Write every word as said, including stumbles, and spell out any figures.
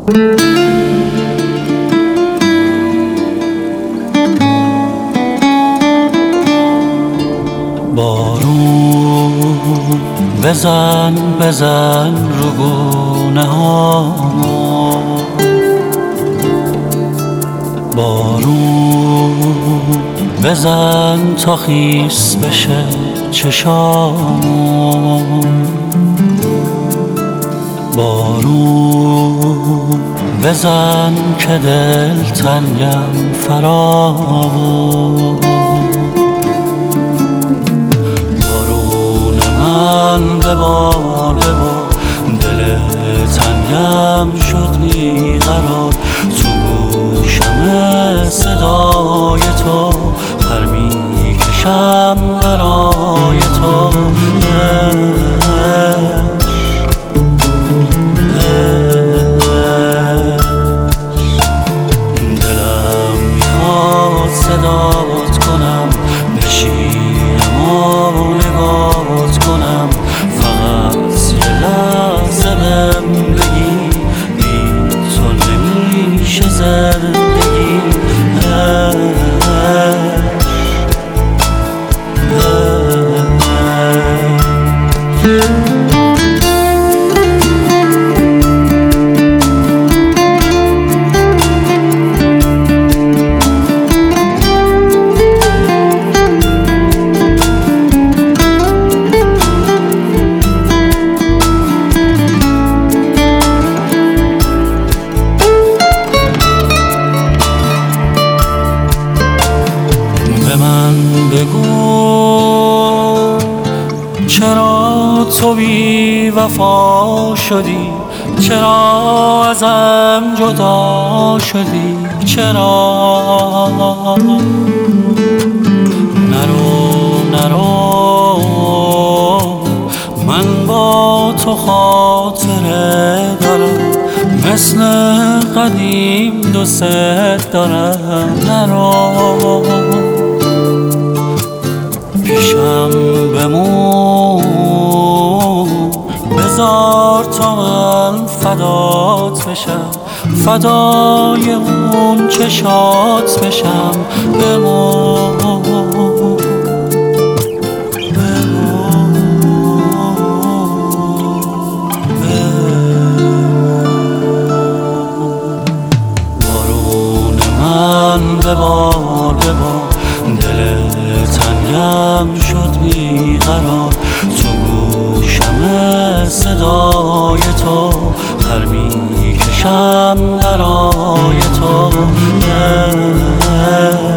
بارون بزن بزن رو گونه ها، بارون بزن تا خیس بشه چشام، بارون بزن که دل تنگم فراوان، بارون من ببار ببار دل تنگم شد بیقرار، تو گوشم صدای تو پر میکشم برای تو، دلم میخواد صدات کنم بشینم و نگات کنم، فقط یه لحظه بهم بگی بی تو نمیشه زندگی. به من بگو چرا تو بی وفا شدی، چرا ازم جدا شدی، چرا نرو نرو من با تو خاطره دارم، مثل قدیم دوست دارم، نرو پیشم بمون بذار تا من فدات بشم، فدای اون چشات بشم، بمون بمون بمون. بارون من ببار ببار دل تنگم شد بیقرار، تو گوشم صدای تو پر میکشم برای تو.